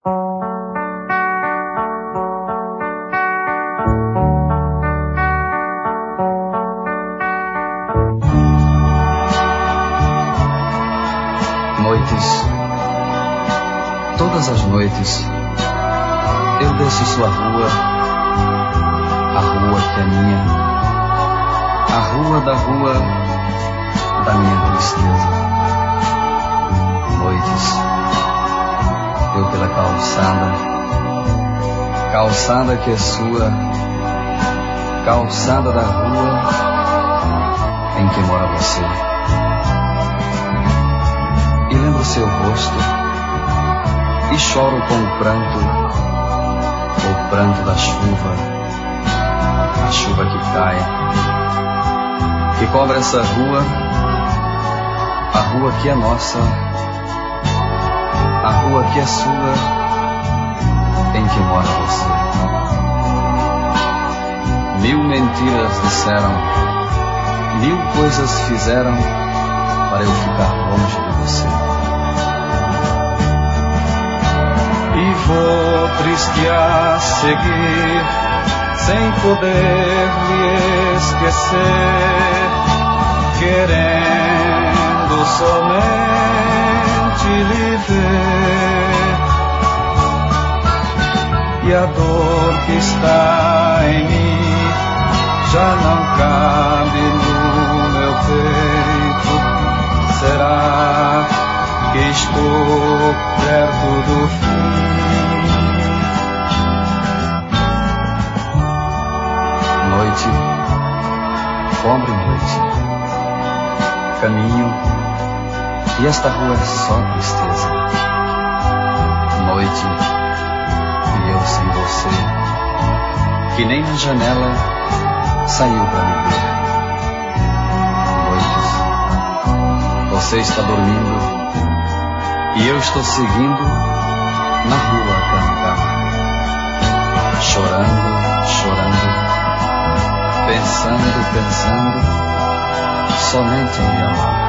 Noites, todas as noites, eu desço sua rua, a rua que é minha, a rua da minha tristeza. Noites, eu pela calçada que é sua, calçada da rua em que mora você. E lembro seu rosto e choro com o pranto da chuva, a chuva que cai, que cobre essa rua, a rua que é nossa, a rua que é sua, em que mora você. Mil mentiras disseram, mil coisas fizeram para eu ficar longe de você. E vou triste a seguir, sem poder lhe esquecer, querendo somente lhe ver. E a dor que está em mim já não cabe no meu peito. Será que estou perto do fim? Noite, pobre noite, caminho e esta rua é só tristeza. Noite, e eu sem você, que nem na janela saiu pra me ver. Noites, você está dormindo e eu estou seguindo na rua a cantar, chorando, pensando, somente em me amar.